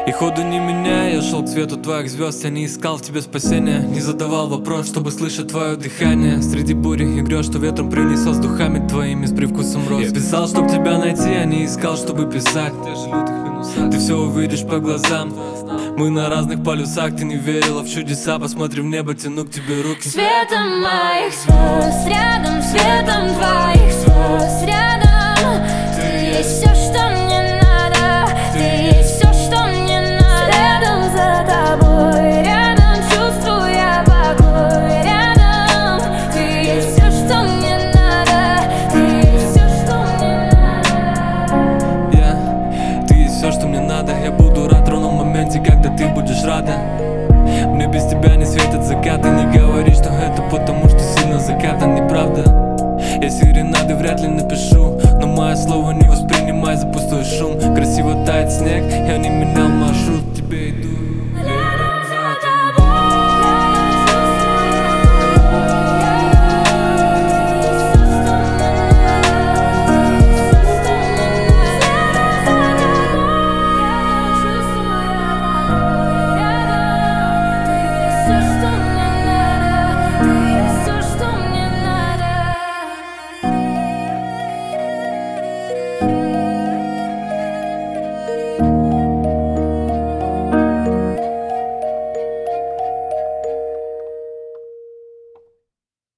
И ходу не меняя, я шел к свету твоих звезд. Я не искал в тебе спасения, не задавал вопрос, чтобы слышать твое дыхание. Среди бури и грез, что ветром принесел с духами твоими, с привкусом роз. Я писал, чтоб тебя найти, а не искал, чтобы писать. Ты все увидишь по глазам. Мы на разных полюсах, ты не верила в чудеса. Посмотри в небо, тяну к тебе руки. Светом моих звезд, рядом светом твоих